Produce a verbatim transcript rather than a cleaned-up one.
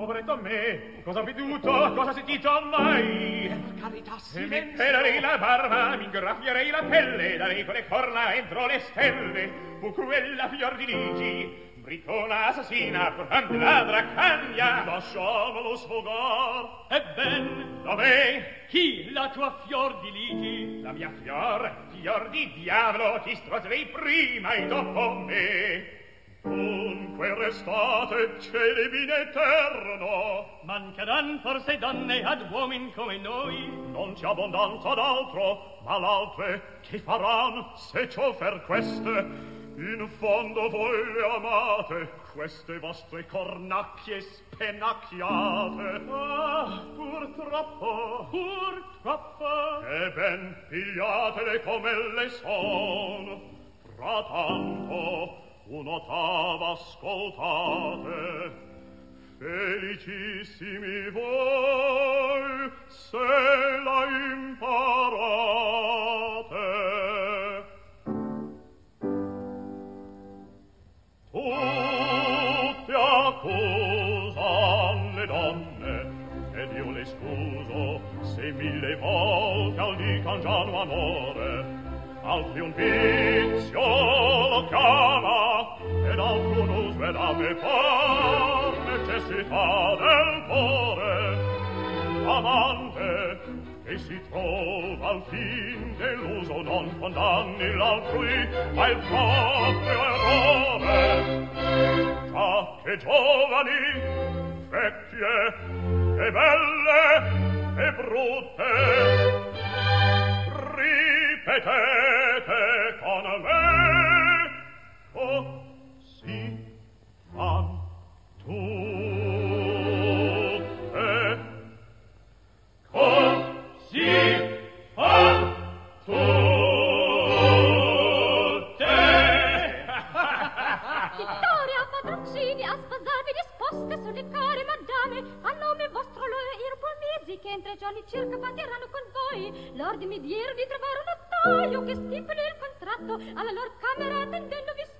poveretto a me, cosa ho veduto, cosa ho sentito mai? Per carità, silenzio. Mi pelerei la barba, mi ingraffierei la pelle, darei con le corna entro le stelle, fu cruella fior di ligi, bricona assassina, portante ladra cagna. Lasciamolo sfogar. E ben, dov'è? Chi la tua fior di ligi? La mia fior, fior di diavolo, ti strozzerei prima e dopo me. Dunque restate celibi in eterno. Mancheran forse donne ad uomin come noi? Non c'è abbondanza d'altro, ma l'altre che faran se ciò fer queste? In fondo voi le amate, queste vostre cornacchie spenacchiate. Ah, purtroppo, purtroppo. E ben pigliatele come le son. Frattanto, un'ottava ascoltate. Felicissimi voi se la imparate. Tutti accusan le donne ed io le scuso se mille volte al dican giano amore. Altri un vizio lo chiama ed altro un uso ed a me par necessità del cuore. Amante che si trova al fin deluso non condanni l'altrui ma il proprio errore. Già che giovani, vecchie e belle e brutte, ripetete con me così fan tutte, così fan tutte. Vittoria, padroncini, a sposarvi disposte sulle care madame, a nome vostro lo irpolmesi che in tre giorni circa partiranno con voi. L'ordine mi diero di trovare un notaio che stipuli il contratto alla lor camera attendendovi